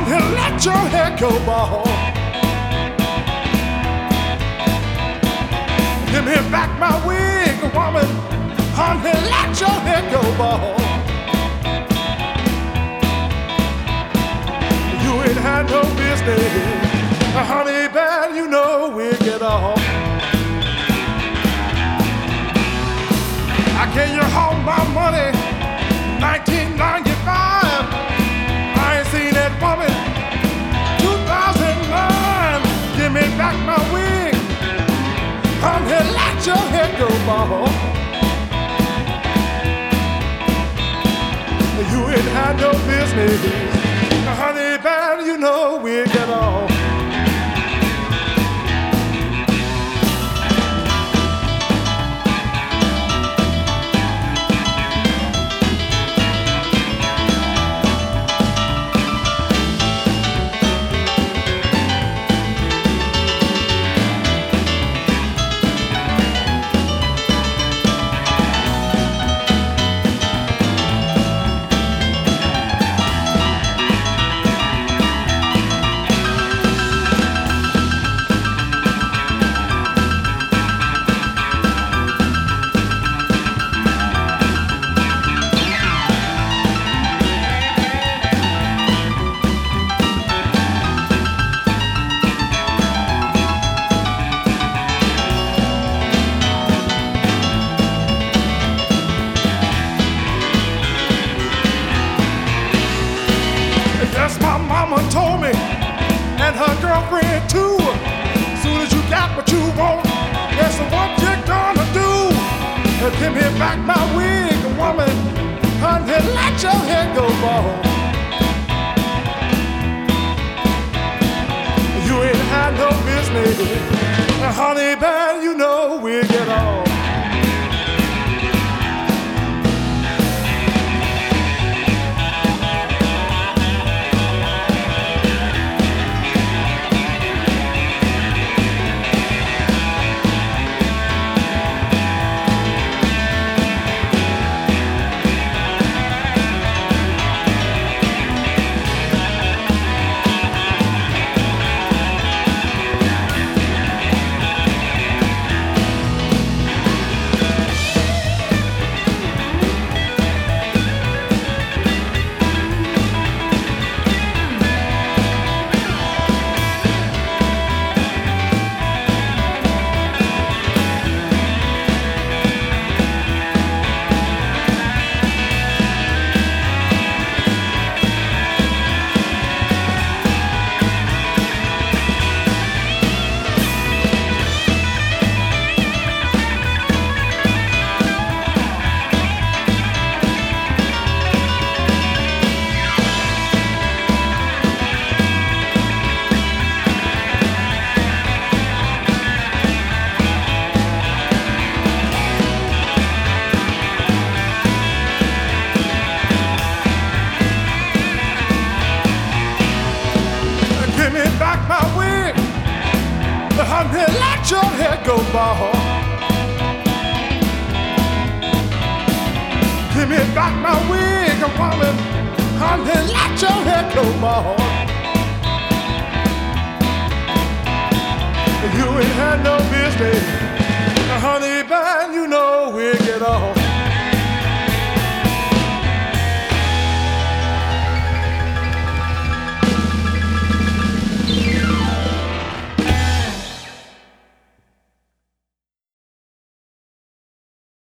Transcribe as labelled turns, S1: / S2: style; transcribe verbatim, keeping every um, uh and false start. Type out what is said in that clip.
S1: Honey, let your hair go, ball. Give me back my wig, woman. Honey, let your hair go, ball. You ain't had no business. Honey, bad, you know we'll get off. I gave you all my money, nineteen ninety-five. I ain't seen that woman, two thousand nine. Give me back my wig. Honey, let your hair go, ball. You ain't had no business. Honey, bad, you know we'll get off. Yes, my mama told me, and her girlfriend too. Soon as you got what you want, that's what you're gonna do. Give me back my wig, woman. Honey, let your hair go, ball. You ain't had no business. Honey, bad, you know we'll get off. Honey, let your hair go, ball. Give me back my wig, woman. Honey, let your hair go, ball. You ain't had no business. Honey, bad.